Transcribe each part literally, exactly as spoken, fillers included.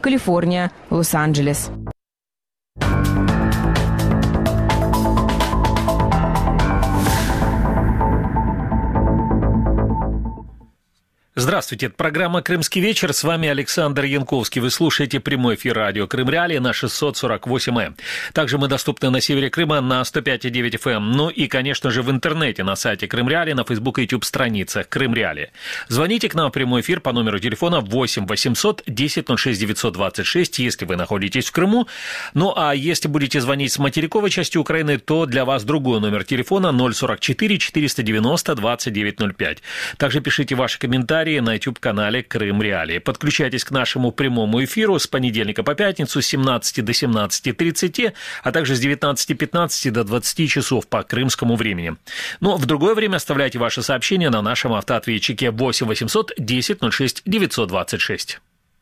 Калифорния, Лос-Анджелес. Здравствуйте, это программа «Крымский вечер», с вами Александр Янковский. Вы слушаете прямой эфир радио «Крым Реалии» на шестьсот сорок восемь эм. Также мы доступны на севере Крыма на сто пять и девять эф эм. Ну и, конечно же, в интернете на сайте «Крым Реалии», на Facebook и YouTube страницах «Крым Реалии». Звоните к нам в прямой эфир по номеру телефона восемь восемьсот десять ноль шесть девятьсот двадцать шесть, если вы находитесь в Крыму. Ну а если будете звонить с материковой части Украины, то для вас другой номер телефона ноль сорок четыре четыреста девяносто двадцать девять ноль пять. Также пишите ваши комментарии на YouTube-канале «Крым Реалии». Подключайтесь к нашему прямому эфиру с понедельника по пятницу с семнадцати до семнадцати тридцати, а также с девятнадцати пятнадцати до двадцати часов по крымскому времени. Но в другое время оставляйте ваши сообщения на нашем автоответчике восемь восемьсот десять ноль шесть девятьсот двадцать шесть.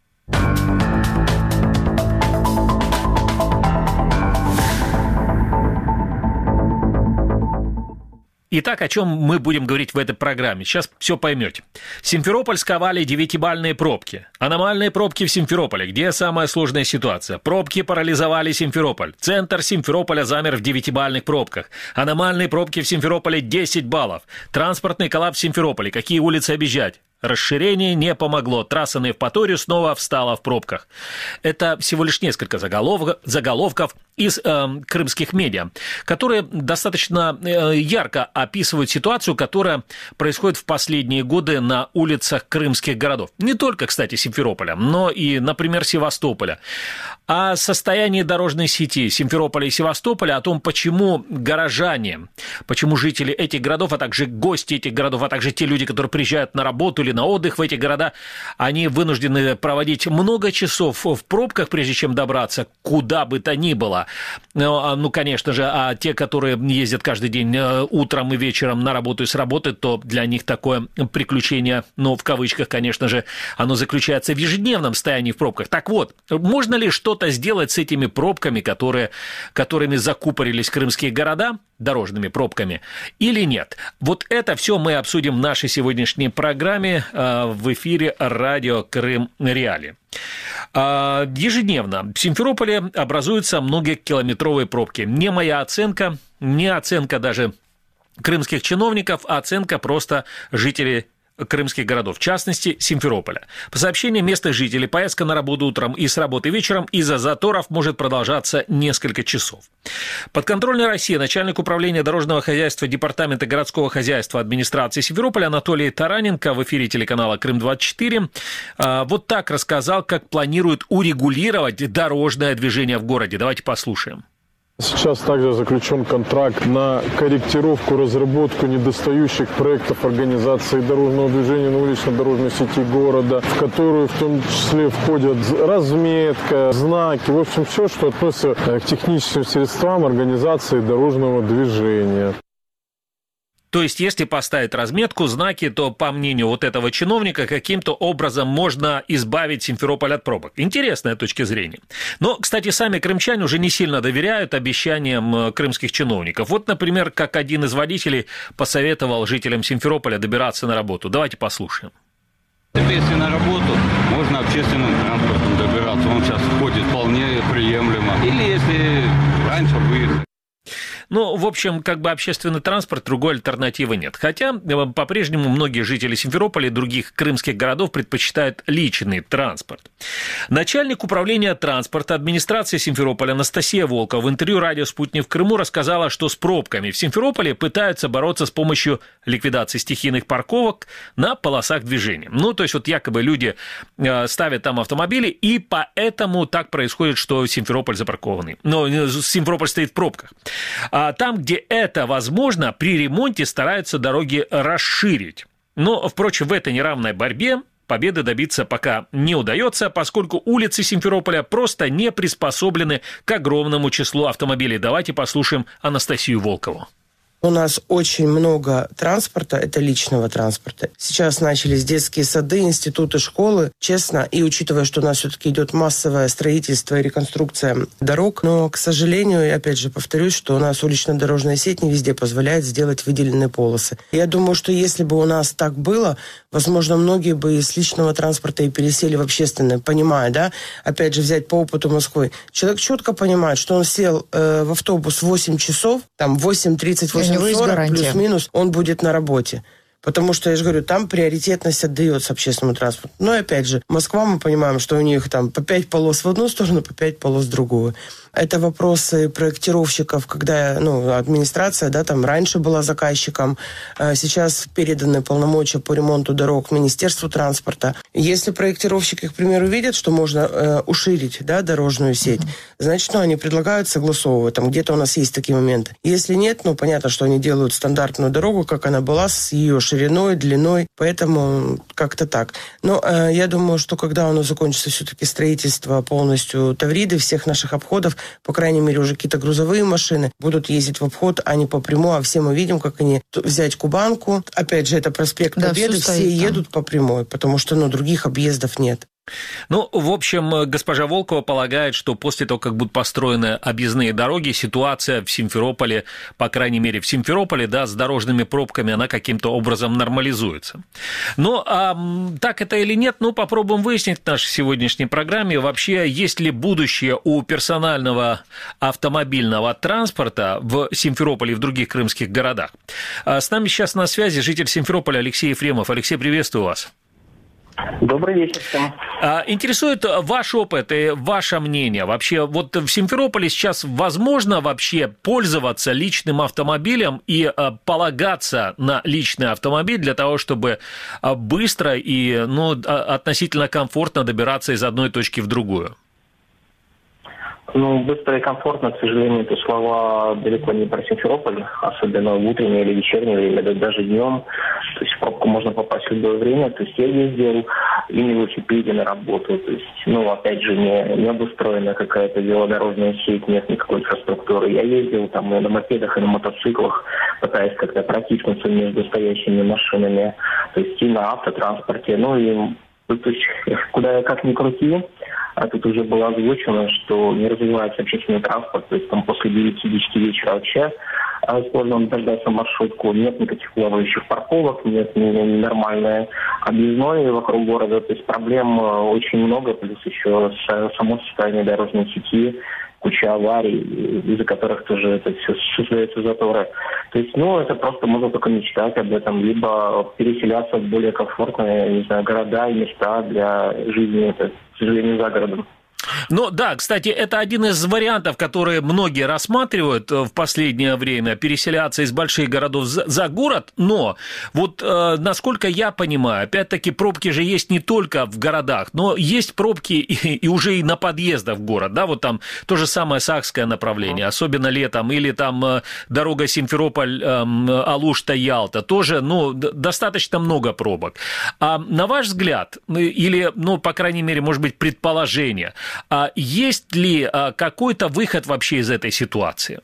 Итак, о чем мы будем говорить в этой программе? Сейчас все поймете. Симферополь сковали девятибалльные пробки. Аномальные пробки в Симферополе. Где самая сложная ситуация? Пробки парализовали Симферополь. Центр Симферополя замер в девятибалльных пробках. Аномальные пробки в Симферополе десять баллов. Транспортный коллапс в Симферополе. Какие улицы объезжать? Расширение не помогло. Трасса на Евпаторию снова встала в пробках. Это всего лишь несколько заголовков, заголовков из э, крымских медиа, которые достаточно э, ярко описывают ситуацию, которая происходит в последние годы на улицах крымских городов. Не только, кстати, Симферополя, но и, например, Севастополя. О состоянии дорожной сети Симферополя и Севастополя, о том, почему горожане, почему жители этих городов, а также гости этих городов, а также те люди, которые приезжают на работу или на отдых в эти города, они вынуждены проводить много часов в пробках, прежде чем добраться куда бы то ни было. Ну, ну, конечно же, а те, которые ездят каждый день утром и вечером на работу и с работы, то для них такое приключение, ну, в кавычках, конечно же, оно заключается в ежедневном стоянии в пробках. Так вот, можно ли что-то сделать с этими пробками, которые, которыми закупорились крымские города, дорожными пробками, или нет? Вот это все мы обсудим в нашей сегодняшней программе э, в эфире радио «Крым Реалии». Э, ежедневно в Симферополе образуются многокилометровые пробки. Не моя оценка, не оценка даже крымских чиновников, а оценка просто жителей крымских городов, в частности, Симферополя. По сообщениям местных жителей, поездка на работу утром и с работы вечером из-за заторов может продолжаться несколько часов. Подконтрольная России начальник управления дорожного хозяйства Департамента городского хозяйства администрации Симферополя Анатолий Тараненко в эфире телеканала «Крым двадцать четыре» вот так рассказал, как планирует урегулировать дорожное движение в городе. Давайте послушаем. Сейчас также заключен контракт на корректировку, разработку недостающих проектов организации дорожного движения на улично-дорожной сети города, в которую в том числе входят разметка, знаки, в общем, все, что относится к техническим средствам организации дорожного движения. То есть, если поставить разметку, знаки, то, по мнению вот этого чиновника, каким-то образом можно избавить Симферополь от пробок. Интересная точка зрения. Но, кстати, сами крымчане уже не сильно доверяют обещаниям крымских чиновников. Вот, например, как один из водителей посоветовал жителям Симферополя добираться на работу. Давайте послушаем. Если на работу, можно общественным транспортом добираться. Он сейчас ходит вполне приемлемо. Или если раньше выехать. Ну, в общем, как бы общественный транспорт, другой альтернативы нет. Хотя по-прежнему многие жители Симферополя и других крымских городов предпочитают личный транспорт. Начальник управления транспорта администрации Симферополя Анастасия Волкова в интервью радио «Спутник» в Крыму рассказала, что с пробками в Симферополе пытаются бороться с помощью ликвидации стихийных парковок на полосах движения. Ну, то есть вот якобы люди ставят там автомобили, и поэтому так происходит, что Симферополь запаркованный. Но Симферополь стоит в пробках. А там, где это возможно, при ремонте стараются дороги расширить. Но, впрочем, в этой неравной борьбе победы добиться пока не удается, поскольку улицы Симферополя просто не приспособлены к огромному числу автомобилей. Давайте послушаем Анастасию Волкову. У нас очень много транспорта, это личного транспорта. Сейчас начались детские сады, институты, школы. Честно, и учитывая, что у нас все-таки идет массовое строительство и реконструкция дорог, но, к сожалению, я опять же повторюсь, что у нас улично-дорожная сеть не везде позволяет сделать выделенные полосы. Я думаю, что если бы у нас так было, возможно, многие бы из личного транспорта и пересели в общественное, понимая, да, опять же, взять по опыту Москвы. Человек четко понимает, что он сел э, в автобус в восемь часов, там восемь тридцать, восемь сорок, плюс-минус, он будет на работе. Потому что, я же говорю, там приоритетность отдается общественному транспорту. Но, опять же, Москва, мы понимаем, что у них там по пять полос в одну сторону, по пять полос в другую. Это вопросы проектировщиков, когда, ну, администрация, да, там раньше была заказчиком, а сейчас переданы полномочия по ремонту дорог Министерству транспорта. Если проектировщики, к примеру, видят, что можно э, уширить, да, дорожную сеть, mm-hmm. значит, ну, они предлагают согласовывать. Там где-то у нас есть такие моменты. Если нет, ну, понятно, что они делают стандартную дорогу, как она была, с ее шириной, длиной, поэтому как-то так. Но э, я думаю, что когда у нас закончится все-таки строительство полностью Тавриды, всех наших обходов, по крайней мере, уже какие-то грузовые машины будут ездить в обход, а не по прямой, а все мы видим, как они взять Кубанку, опять же, это проспект да, Победы, все, все едут по прямой, потому что, ну, других объездов нет. Ну, в общем, госпожа Волкова полагает, что после того, как будут построены объездные дороги, ситуация в Симферополе, по крайней мере, в Симферополе, да, с дорожными пробками, она каким-то образом нормализуется. Но а, так это или нет, ну, попробуем выяснить в нашей сегодняшней программе, вообще, есть ли будущее у персонального автомобильного транспорта в Симферополе и в других крымских городах. С нами сейчас на связи житель Симферополя Алексей Ефремов. Алексей, приветствую вас. Добрый вечер всем. Интересует ваш опыт и ваше мнение. Вообще, вот в Симферополе сейчас возможно вообще пользоваться личным автомобилем и полагаться на личный автомобиль для того, чтобы быстро и, ну, относительно комфортно добираться из одной точки в другую? Ну, быстро и комфортно, к сожалению, это слова далеко не про Симферополь, особенно в утреннее или вечернее время, да даже днем. То есть в пробку можно попасть в любое время. То есть я ездил и на велосипеде на работу. То есть, ну, опять же, не, не обустроена какая-то велодорожная сеть, нет никакой инфраструктуры. Я ездил там и на мопедах, и на мотоциклах, пытаясь как-то протиснуться между стоящими машинами. То есть и на автотранспорте. Ну и то есть, куда как ни крути, а тут уже было озвучено, что не развивается общественный транспорт, то есть там после девяти-десяти вечера вообще сложно дождаться маршрутку, нет никаких плавающих парковок, нет ни нормальной объездной вокруг города, то есть проблем очень много, плюс еще само состояние дорожной сети, куча аварий, из-за которых тоже это все создаются заторы. То есть, ну, это просто можно только мечтать об этом, либо переселяться в более комфортные, не знаю, города и места для жизни, это, к сожалению, за городом. Ну да, кстати, это один из вариантов, которые многие рассматривают в последнее время, переселяться из больших городов за город, но вот э, насколько я понимаю, опять-таки пробки же есть не только в городах, но есть пробки и, и уже и на подъездах в город, да, вот там то же самое Сахское направление, особенно летом, или там э, дорога Симферополь, э, Алушта-Ялта, тоже, ну, достаточно много пробок. А на ваш взгляд, или, ну, по крайней мере, может быть, предположение, а есть ли какой-то выход вообще из этой ситуации?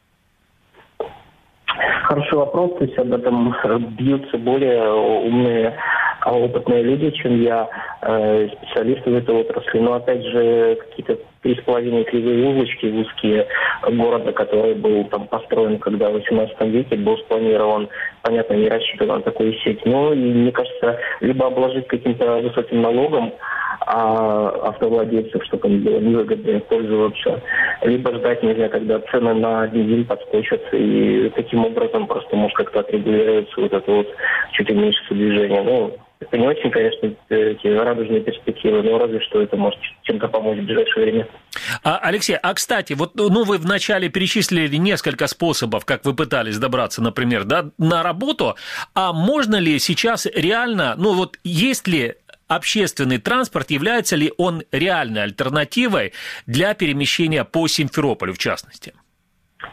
Хороший вопрос, то есть об этом бьются более умные, опытные люди, чем я, специалисты в этой отрасли. Но опять же, какие-то три с половиной кривые улочки узкие города, который был там построен, когда в восемнадцатом веке был спланирован, понятно, не рассчитан на такую сеть. Но, и, мне кажется, либо обложить каким-то высоким налогом, а автовладельцев, чтобы им было невыгодно пользоваться, либо ждать, не знаю, когда цены на бензин подскочат, и таким образом просто может как-то отрегулируется вот это вот чуть уменьшится движение. Ну, это не очень, конечно, эти радужные перспективы, но разве что это может чем-то помочь в ближайшее время. А, Алексей, а кстати, вот ну, вы вначале перечислили несколько способов, как вы пытались добраться, например, да, на работу, а можно ли сейчас реально, ну вот есть ли общественный транспорт, является ли он реальной альтернативой для перемещения по Симферополю, в частности?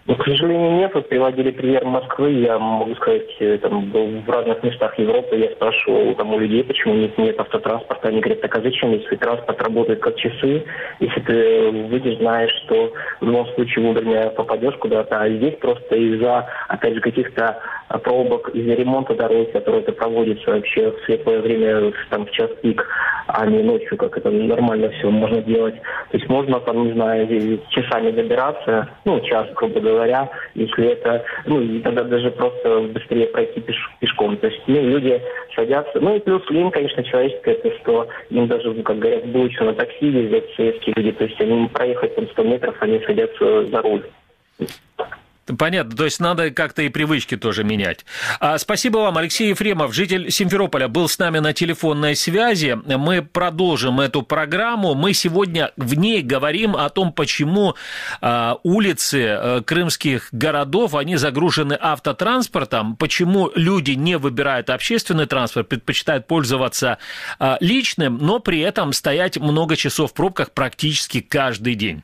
Ну, к сожалению, нет. Вот приводили пример Москвы. Я могу сказать, там, был в разных местах Европы. Я спрашивал там у людей, почему нет, нет автотранспорта. Они говорят, так а зачем, если транспорт работает как часы? Если ты выйдешь, знаешь, что в любом случае вовремя попадешь куда-то. А здесь просто из-за, опять же, каких-то пробок, из-за ремонта дорог, который это проводится вообще в светлое время, там, в час пик, а не ночью, как это нормально все можно делать. То есть можно там, не знаю, часами добираться, ну, час, грубо говоря, если это, ну, и тогда даже просто быстрее пройти пеш, пешком. То есть, ну, люди садятся, ну, и плюс лень, конечно, человеческое, это что им даже, ну, как говорят, будучи на такси ездят советские люди, то есть они проехать там сто метров, они садятся за руль. Понятно, то есть надо как-то и привычки тоже менять. А, спасибо вам, Алексей Ефремов, житель Симферополя, был с нами на телефонной связи. Мы продолжим эту программу. Мы сегодня в ней говорим о том, почему а, улицы а, крымских городов, они загружены автотранспортом, почему люди не выбирают общественный транспорт, предпочитают пользоваться а, личным, но при этом стоять много часов в пробках практически каждый день.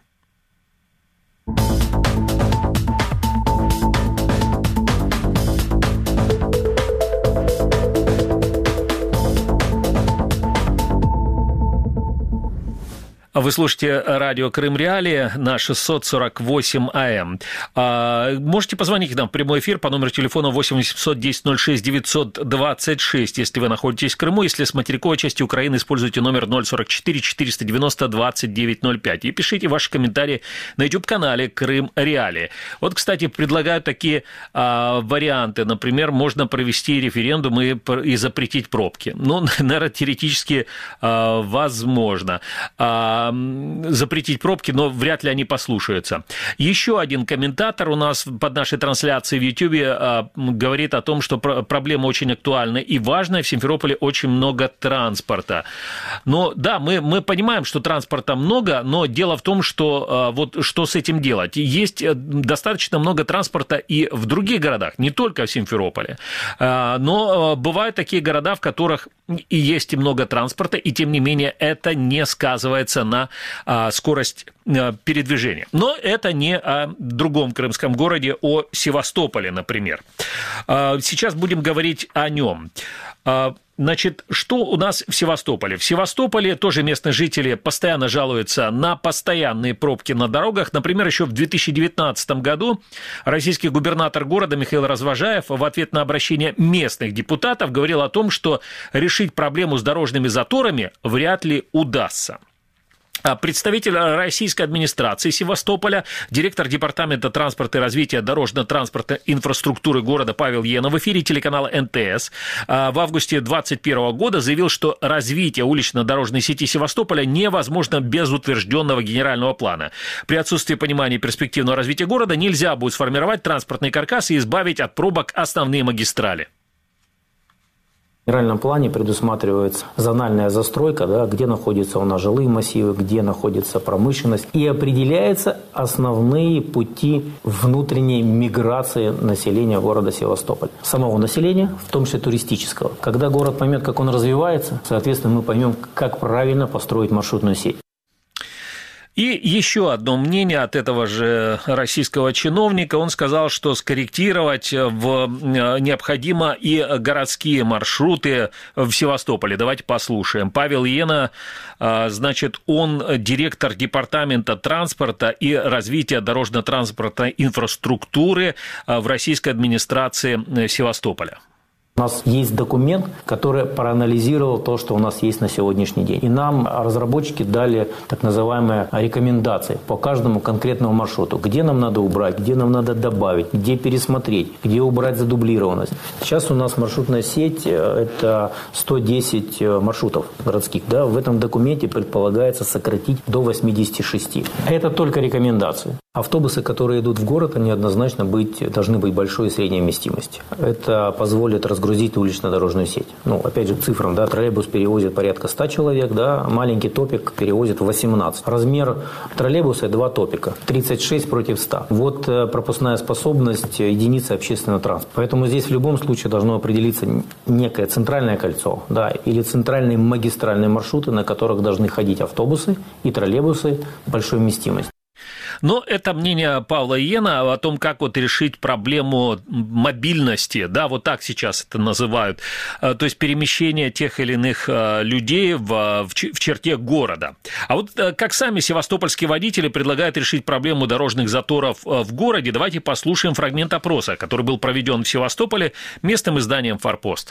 Вы слушаете радио Крым Реалии на шестьсот сорок восемь АМ. Можете позвонить нам в прямой эфир по номеру телефона восемь восемьсот десять ноль шесть девятьсот двадцать шесть, если вы находитесь в Крыму. Если с материковой части Украины, используйте номер ноль сорок четыре четыреста девяносто двадцать девять ноль пять. И пишите ваши комментарии на YouTube-канале Крым Реалии. Вот, кстати, предлагают такие а, варианты. Например, можно провести референдум и, и запретить пробки. Ну, наверное, теоретически а, возможно. А, запретить пробки, но вряд ли они послушаются. Еще один комментатор у нас под нашей трансляцией в Ютьюбе говорит о том, что проблема очень актуальна и важная. В Симферополе очень много транспорта. Но да, мы, мы понимаем, что транспорта много, но дело в том, что вот что с этим делать. Есть достаточно много транспорта и в других городах, не только в Симферополе. Но бывают такие города, в которых и есть и много транспорта, и тем не менее это не сказывается на а, скорость а, передвижения. Но это не о другом крымском городе, о Севастополе, например. А, сейчас будем говорить о нем. А, Значит, что у нас в Севастополе? В Севастополе тоже местные жители постоянно жалуются на постоянные пробки на дорогах. Например, еще в две тысячи девятнадцатом году российский губернатор города Михаил Развожаев в ответ на обращение местных депутатов говорил о том, что решить проблему с дорожными заторами вряд ли удастся. Представитель российской администрации Севастополя, директор департамента транспорта и развития дорожно-транспортной инфраструктуры города Павел Ена в эфире телеканала эн тэ эс в августе двадцать первого года заявил, что развитие улично-дорожной сети Севастополя невозможно без утвержденного генерального плана. При отсутствии понимания перспективного развития города нельзя будет сформировать транспортный каркас и избавить от пробок основные магистрали. В генеральном плане предусматривается зональная застройка, да, где находятся у нас жилые массивы, где находится промышленность. И определяются основные пути внутренней миграции населения города Севастополь. Самого населения, в том числе туристического. Когда город поймет, как он развивается, соответственно, мы поймем, как правильно построить маршрутную сеть. И еще одно мнение от этого же российского чиновника. Он сказал, что скорректировать в... необходимо и городские маршруты в Севастополе. Давайте послушаем. Павел Ена, значит, он директор департамента транспорта и развития дорожно-транспортной инфраструктуры в российской администрации Севастополя. У нас есть документ, который проанализировал то, что у нас есть на сегодняшний день. И нам разработчики дали так называемые рекомендации по каждому конкретному маршруту. Где нам надо убрать, где нам надо добавить, где пересмотреть, где убрать задублированность. Сейчас у нас маршрутная сеть – это сто десять маршрутов городских. Да? В этом документе предполагается сократить до восемьдесят шесть. Это только рекомендации. Автобусы, которые идут в город, они однозначно быть, должны быть большой и средней вместимости. Это позволит разгрузить улично-дорожную сеть. Ну, опять же, цифрам, да, троллейбус перевозит порядка ста человек, да, маленький топик перевозит восемнадцать. Размер троллейбуса – два топика, тридцать шесть против ста. Вот пропускная способность единицы общественного транспорта. Поэтому здесь в любом случае должно определиться некое центральное кольцо, да, или центральные магистральные маршруты, на которых должны ходить автобусы и троллейбусы большой вместимости. Но это мнение Павла Иена о том, как вот решить проблему мобильности, да, вот так сейчас это называют, то есть перемещение тех или иных людей в, в черте города. А вот как сами севастопольские водители предлагают решить проблему дорожных заторов в городе, давайте послушаем фрагмент опроса, который был проведен в Севастополе местным изданием «Форпост».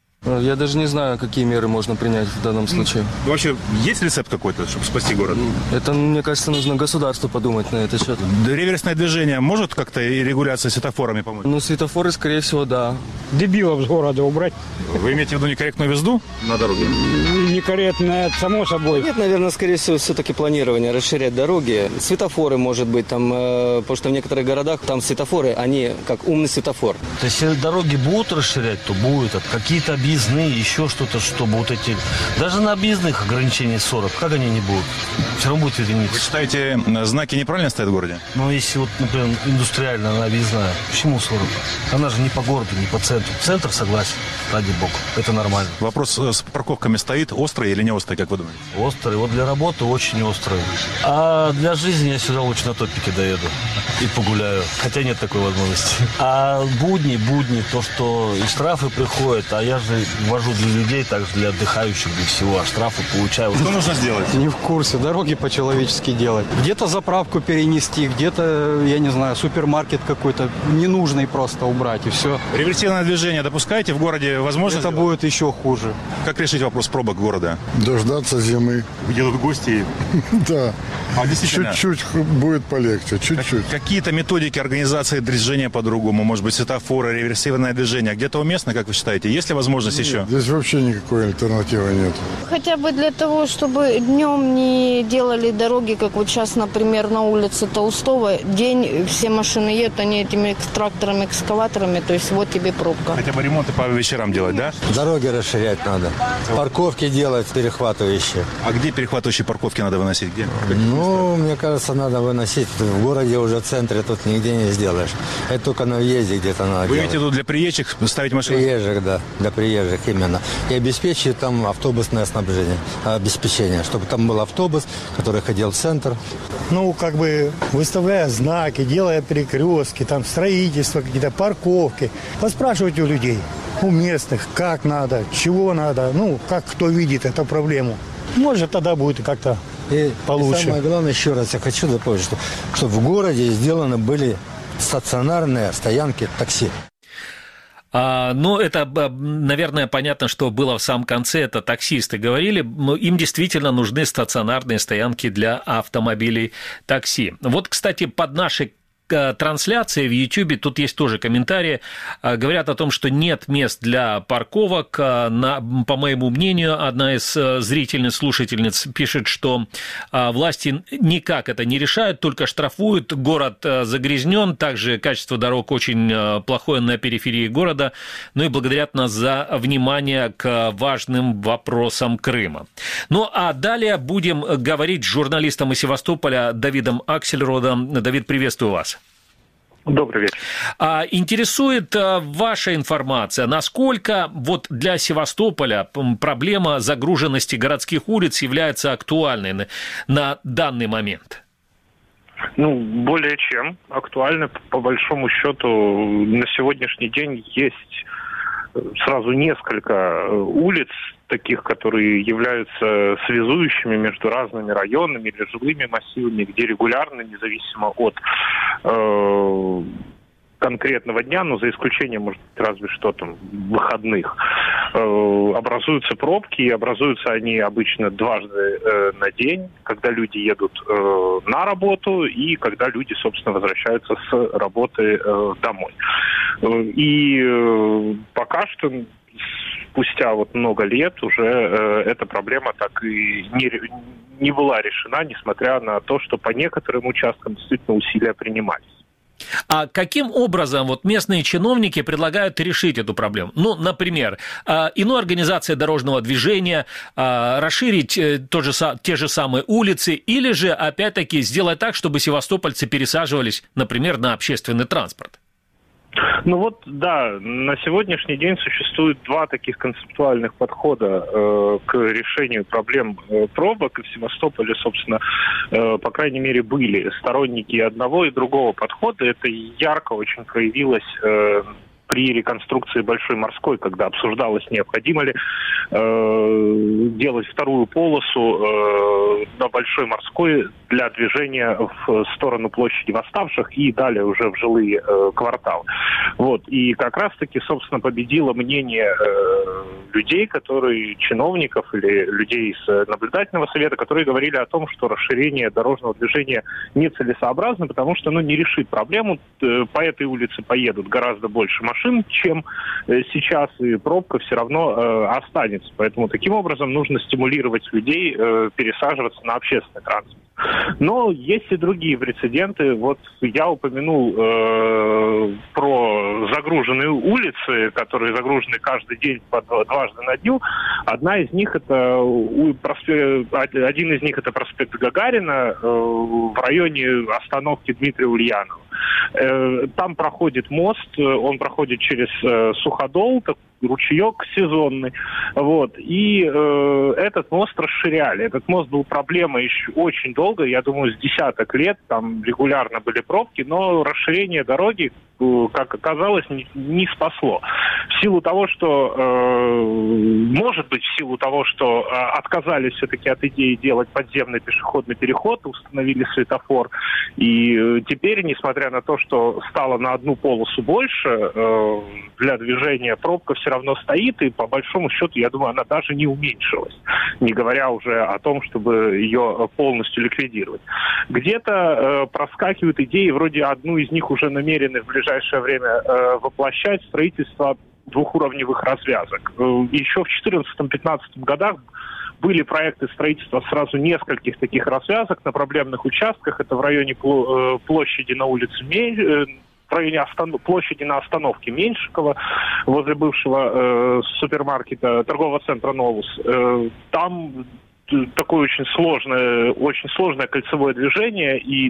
Я даже не знаю, какие меры можно принять в данном случае. Вообще, есть рецепт какой-то, чтобы спасти город? Это, мне кажется, нужно государству подумать на этот счет. Реверсное движение может как-то и регуляция светофорами помочь? Ну, светофоры, скорее всего, да. Дебилов с города убрать. Вы имеете в виду некорректную езду на дороге? Некорректно, само собой. Нет, наверное, скорее всего, все-таки планирование, расширять дороги. Светофоры, может быть, там, э, потому что в некоторых городах там светофоры, они как умный светофор. То есть, если дороги будут расширять, то будет. Какие-то объездные, еще что-то, чтобы вот эти... Даже на объездных ограничений сорок, как они не будут? Все равно будет единица. Вы считаете, знаки неправильно стоят в городе? Ну, если вот, например, индустриальная, она объездная, почему сорок? Она же не по городу, не по центру. Центр, согласен, ради бога, это нормально. Вопрос с парковками стоит, острый или не острый, как вы думаете? Острый, вот для работы очень острый. А для жизни я сюда лучше на топике доеду и погуляю, хотя нет такой возможности. А будни, будни, то, что и штрафы приходят, а я же вожу для людей, также для отдыхающих, для всего, а штрафы получаю. Что нужно сделать? Не в курсе, дороги по-человечески делать. Где-то заправку перенести, где-то, я не знаю, супермаркет какой-то ненужный просто убрать, и все. Реверсивное движение допускаете в городе? Возможно, это будет еще хуже. Как решить вопрос пробок города? Дождаться зимы. Едут гости. Да. А действительно. Чуть-чуть будет полегче, чуть-чуть. Какие-то методики организации движения по-другому, может быть, светофоры, реверсивное движение, где-то уместно, как вы считаете? Есть ли возможность еще? Здесь вообще никакой альтернативы нет. Хотя бы для того, чтобы днем не делали дороги, как вот сейчас, например, на улице Толстого. День все машины едут, они этими тракторами, экскаваторами, то есть вот тебе пробка. Хотя бы ремонты по вечерам делать, да? Дороги расширять надо. Парковки делать перехватывающие. А где перехватывающие парковки надо выносить? Где? Ну, мне кажется, надо выносить. В городе уже в центре тут нигде не сделаешь. Это только на въезде где-то надо Вы делать. имеете в виду для приезжих ставить машины? Приезжих, да. Для приезжих именно. И обеспечить там автобусное снабжение, обеспечение. Чтобы там был автобус, который ходил в центр. Ну, как бы выставляя знаки, делая перекрестки, там строительство, какие-то парковки. Поспрашивать у людей, у местных, как надо, чего надо, ну, как кто видит эту проблему. Может, тогда будет как-то и, получше. И самое главное, еще раз я хочу дополнить, что, что в городе сделаны были стационарные стоянки такси. А, ну, это, наверное, понятно, что было в самом конце, это таксисты говорили, им действительно нужны стационарные стоянки для автомобилей такси. Вот, кстати, под нашей трансляции в Ютьюбе, тут есть тоже комментарии, говорят о том, что нет мест для парковок. На, по моему мнению, одна из зрительниц, слушательниц пишет, что власти никак это не решают, только штрафуют, город загрязнен, также качество дорог очень плохое на периферии города, ну и благодарят нас за внимание к важным вопросам Крыма. Ну а далее будем говорить с журналистом из Севастополя Давидом Аксельродом. Давид, приветствую вас. Добрый вечер. А, интересует а, ваша информация, насколько вот для Севастополя проблема загруженности городских улиц является актуальной на, на данный момент? Ну, более чем актуально. По большому счету, на сегодняшний день есть сразу несколько улиц, таких, которые являются связующими между разными районами или жилыми массивами, где регулярно, независимо от э, конкретного дня, но за исключением, может быть, разве что там выходных, э, образуются пробки, и образуются они обычно дважды э, на день, когда люди едут э, на работу и когда люди, собственно, возвращаются с работы э, домой. И э, пока что спустя вот много лет уже э, эта проблема так и не, не была решена, несмотря на то, что по некоторым участкам действительно усилия принимались. А каким образом вот местные чиновники предлагают решить эту проблему? Ну, например, иную организацию дорожного движения, расширить то же, те же самые улицы, или же, опять-таки, сделать так, чтобы севастопольцы пересаживались, например, на общественный транспорт? Ну вот, да, на сегодняшний день существует два таких концептуальных подхода э, к решению проблем э, пробок. И в Севастополе, собственно, э, по крайней мере, были сторонники одного и другого подхода. Это ярко очень проявилось э, при реконструкции Большой Морской, когда обсуждалось, необходимо ли э, делать вторую полосу э, на Большой Морской для движения в сторону площади Восставших и далее уже в жилые э, кварталы. Вот. И как раз-таки, собственно, победило мнение э, людей, которые, чиновников или людей из наблюдательного совета, которые говорили о том, что расширение дорожного движения нецелесообразно, потому что оно не решит проблему. По этой улице поедут гораздо больше машин, чем сейчас, и пробка все равно э, останется. Поэтому таким образом нужно стимулировать людей э, пересаживаться на общественный транспорт. Но есть и другие прецеденты. Вот я упомянул э, про загруженные улицы, которые загружены каждый день по дважды на дню. Одна из них это проспект, один из них это проспект Гагарина э, в районе остановки Дмитрия Ульянова. Э, там проходит мост, он проходит через э, Суходол, ручеек сезонный, вот, и э, этот мост расширяли. Этот мост был проблемой еще очень долго, я думаю, с десяток лет, там регулярно были пробки, но расширение дороги, э, как оказалось, не, не спасло. В силу того, что, э, может быть, в силу того, что э, отказались все-таки от идеи делать подземный пешеходный переход, установили светофор, и э, теперь, несмотря на то, что стало на одну полосу больше, э, для движения пробка все равно стоит, и по большому счету, я думаю, она даже не уменьшилась, не говоря уже о том, чтобы ее полностью ликвидировать. Где-то э, проскакивают идеи, вроде одну из них уже намерены в ближайшее время э, воплощать, строительство двухуровневых развязок. Э, еще в четырнадцатом-пятнадцатом годах были проекты строительства сразу нескольких таких развязок на проблемных участках. Это в районе площади на улице Мей, в районе останов... площади на остановке Меньшикова, возле бывшего э, супермаркета, торгового центра «Новус». Э, там такое очень сложное, очень сложное кольцевое движение, и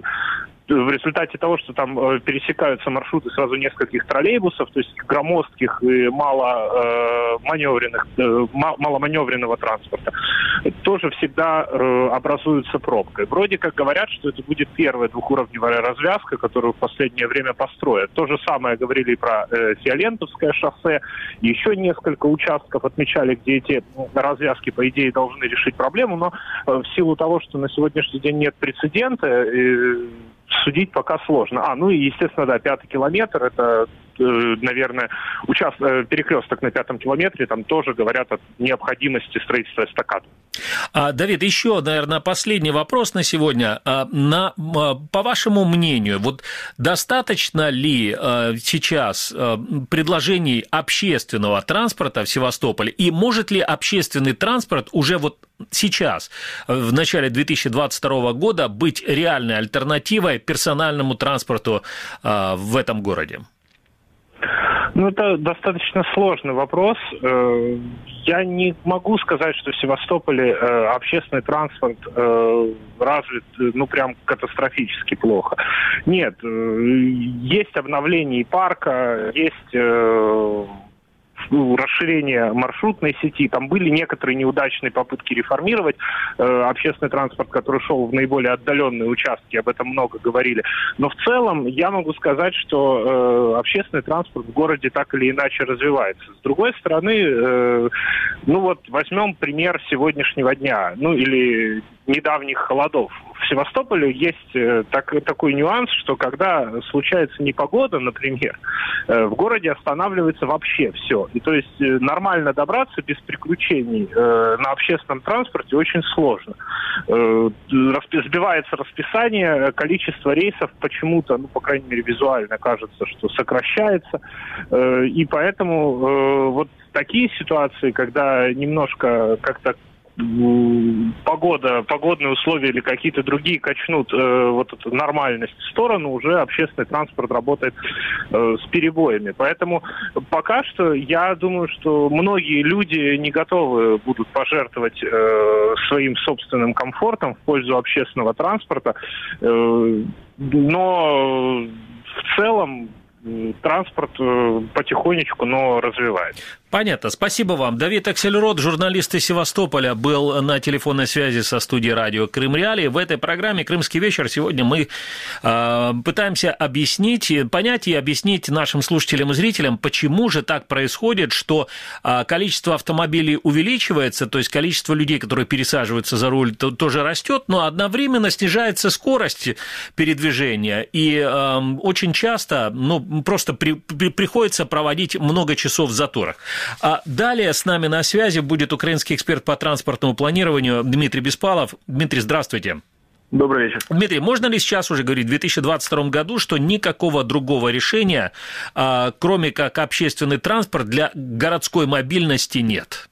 в результате того, что там э, пересекаются маршруты сразу нескольких троллейбусов, то есть громоздких и мало, э, маневренных, э, маломаневренного транспорта, тоже всегда э, образуется пробкой. Вроде как говорят, что это будет первая двухуровневая развязка, которую в последнее время построят. То же самое говорили и про э, Фиолентовское шоссе. Еще несколько участков отмечали, где эти развязки, по идее, должны решить проблему, но э, в силу того, что на сегодняшний день нет прецедента, э, судить пока сложно. А, ну и, естественно, да, пятый километр, это, э, наверное, участок, э, перекресток на пятом километре, там тоже говорят о необходимости строительства эстакады. А, Давид, еще, наверное, последний вопрос на сегодня. А, на, по вашему мнению, вот достаточно ли а, сейчас а, предложений общественного транспорта в Севастополе, и может ли общественный транспорт уже вот сейчас, в начале две тысячи двадцать второго года, быть реальной альтернативой персональному транспорту а, в этом городе? Ну, это достаточно сложный вопрос. Я не могу сказать, что в Севастополе общественный транспорт развит, ну, прям катастрофически плохо. Нет, есть обновление парка, есть расширение маршрутной сети. Там были некоторые неудачные попытки реформировать э, общественный транспорт, который шел в наиболее отдаленные участки, об этом много говорили. Но в целом я могу сказать, что э, общественный транспорт в городе так или иначе развивается. С другой стороны, э, ну вот возьмем пример сегодняшнего дня, ну или недавних холодов. В Севастополе есть э, так, такой нюанс, что когда случается непогода, например, э, в городе останавливается вообще все. И то есть э, нормально добраться без приключений э, на общественном транспорте очень сложно. Э, распи- сбивается расписание, количество рейсов почему-то, ну, по крайней мере, визуально кажется, что сокращается. Э, и поэтому э, вот такие ситуации, когда немножко как-то погода, погодные условия или какие-то другие качнут э, вот эту нормальность в сторону, уже общественный транспорт работает э, с перебоями. Поэтому пока что я думаю, что многие люди не готовы будут пожертвовать э, своим собственным комфортом в пользу общественного транспорта. Э, но в целом транспорт потихонечку, но развивается. Понятно. Спасибо вам. Давид Аксельрод, журналист из Севастополя, был на телефонной связи со студией радио Крым Реалии. В этой программе «Крымский вечер» сегодня мы э, пытаемся объяснить, понять и объяснить нашим слушателям и зрителям, почему же так происходит, что э, количество автомобилей увеличивается, то есть количество людей, которые пересаживаются за руль, то, тоже растет, но одновременно снижается скорость передвижения. И э, очень часто ну, просто при, при, приходится проводить много часов в заторах. А далее с нами на связи будет украинский эксперт по транспортному планированию Дмитрий Беспалов. Дмитрий, здравствуйте. Добрый вечер. Дмитрий, можно ли сейчас уже говорить в две тысячи двадцать втором году, что никакого другого решения, кроме как общественный транспорт, для городской мобильности нет?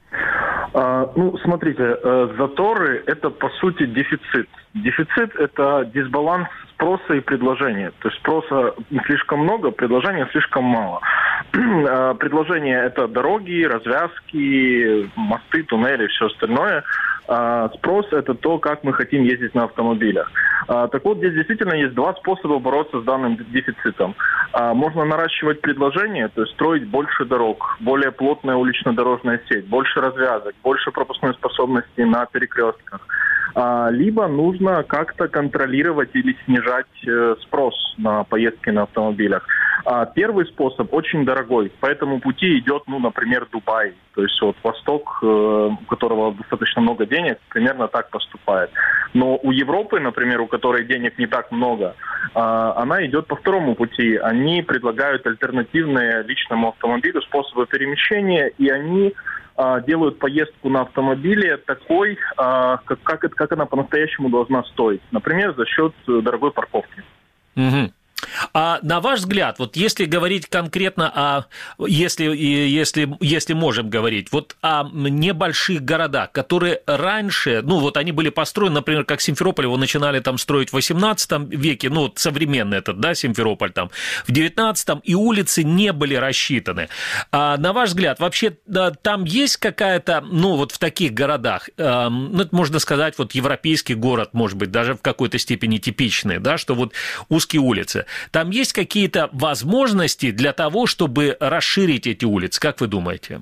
А, ну, смотрите, заторы – это, по сути, дефицит. Дефицит – это дисбаланс спроса и предложения. То есть спроса слишком много, предложения слишком мало. Предложение – это дороги, развязки, мосты, туннели, все остальное. А спрос – это то, как мы хотим ездить на автомобилях. А, так вот, здесь действительно есть два способа бороться с данным дефицитом. А, можно наращивать предложение, то есть строить больше дорог, более плотная улично-дорожная сеть, больше развязок, больше пропускной способности на перекрестках. А, либо нужно как-то контролировать или снижать э, спрос на поездки на автомобилях. А, первый способ очень дорогой. По этому пути идет, ну, например, Дубай. То есть вот Восток, э, у которого достаточно много денег, примерно так поступает. Но у Европы, например, у которой денег не так много, э, она идет по второму пути. Они предлагают альтернативные личному автомобилю способы перемещения, и они делают поездку на автомобиле такой, как, как, как она по-настоящему должна стоить. Например, за счет дорогой парковки. Угу. А на ваш взгляд, вот если говорить конкретно о, если, если, если можем говорить, вот о небольших городах, которые раньше, ну вот они были построены, например, как Симферополь, его начинали там строить в восемнадцатом веке, ну вот современный этот, да, Симферополь там, в девятнадцатом, и улицы не были рассчитаны. А на ваш взгляд, вообще да, там есть какая-то, ну вот в таких городах, э, ну это можно сказать, вот европейский город, может быть, даже в какой-то степени типичный, да, что вот узкие улицы. Там есть какие-то возможности для того, чтобы расширить эти улицы, как вы думаете?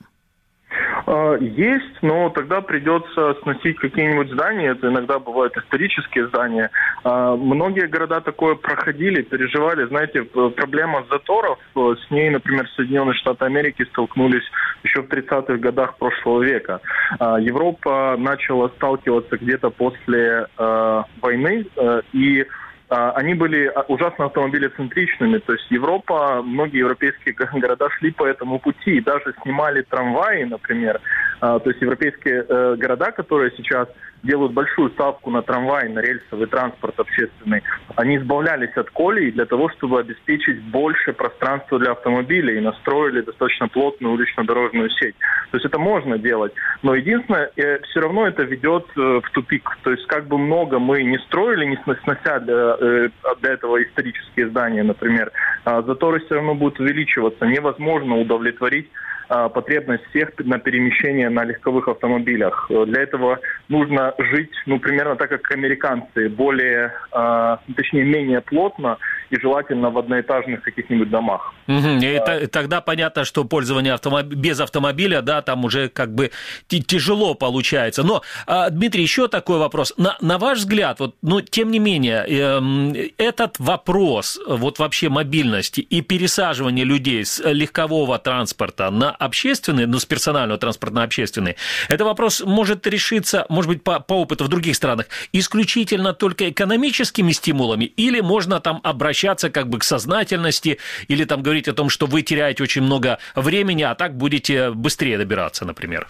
Есть, но тогда придется сносить какие-нибудь здания, это иногда бывают исторические здания. Многие города такое проходили, переживали. Знаете, проблема заторов, с ней, например, Соединенные Штаты Америки столкнулись еще в тридцатых годах прошлого века. Европа начала сталкиваться где-то после войны, и они были ужасно автомобилецентричными, то есть Европа, многие европейские города шли по этому пути и даже снимали трамваи, например. То есть европейские города, которые сейчас делают большую ставку на трамвай, на рельсовый транспорт общественный, они избавлялись от колеи для того, чтобы обеспечить больше пространства для автомобилей и настроили достаточно плотную улично-дорожную сеть. То есть это можно делать, но единственное, все равно это ведет в тупик. То есть как бы много мы не строили, не снося для, для этого исторические здания, например, заторы все равно будут увеличиваться. Невозможно удовлетворить потребность всех на перемещение на легковых автомобилях. Для этого нужно жить, ну, примерно так, как американцы, более, э, точнее, менее плотно и желательно в одноэтажных каких-нибудь домах. Угу. И а... тогда понятно, что пользование автомоб... без автомобиля, да, там уже как бы тяжело получается. Но, э, Дмитрий, еще такой вопрос. На, на ваш взгляд, вот, ну, тем не менее, э, этот вопрос, вот вообще мобильности и пересаживания людей с легкового транспорта на общественный, ну, с персонального транспорта на общественный, это вопрос может решиться, может быть, по, по опыту в других странах, исключительно только экономическими стимулами, или можно там обращаться как бы к сознательности, или там говорить о том, что вы теряете очень много времени, а так будете быстрее добираться, например?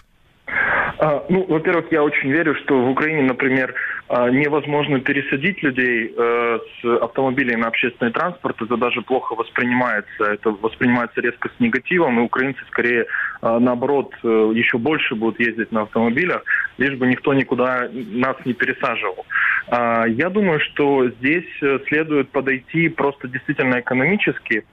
Ну, во-первых, я очень верю, что в Украине, например, невозможно пересадить людей с автомобилей на общественный транспорт. Это даже плохо воспринимается. Это воспринимается резко с негативом, и украинцы скорее, наоборот, еще больше будут ездить на автомобилях, лишь бы никто никуда нас не пересаживал. Я думаю, что здесь следует подойти просто действительно экономически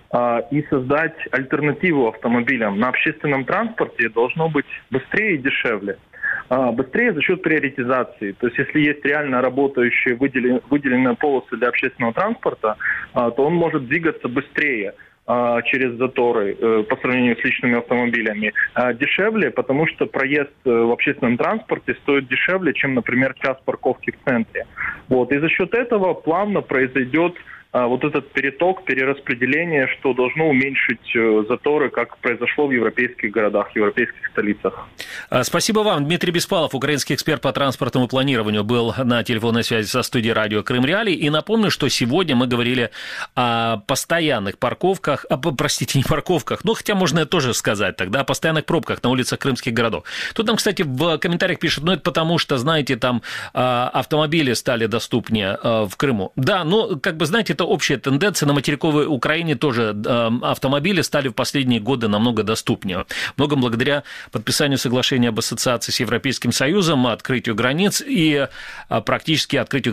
и создать альтернативу автомобилям. На общественном транспорте должно быть быстрее и дешевле. Быстрее за счет приоритизации. То есть если есть реально работающие выделен, выделенные полосы для общественного транспорта, то он может двигаться быстрее через заторы по сравнению с личными автомобилями. Дешевле, потому что проезд в общественном транспорте стоит дешевле, чем, например, час парковки в центре. Вот. И за счет этого плавно произойдет вот этот переток, перераспределение, что должно уменьшить заторы, как произошло в европейских городах, в европейских столицах. Спасибо вам. Дмитрий Беспалов, украинский эксперт по транспортному планированию, был на телефонной связи со студией радио Крым Реалии. И напомню, что сегодня мы говорили о постоянных парковках, о, простите, не парковках, но хотя можно это тоже сказать тогда, о постоянных пробках на улицах крымских городов. Тут нам, кстати, в комментариях пишут, ну это потому что, знаете, там автомобили стали доступнее в Крыму. Да, но, как бы, знаете, это общая тенденция. На материковой Украине тоже э, автомобили стали в последние годы намного доступнее. Многом благодаря подписанию соглашения об ассоциации с Европейским Союзом, открытию границ и э, практически открытию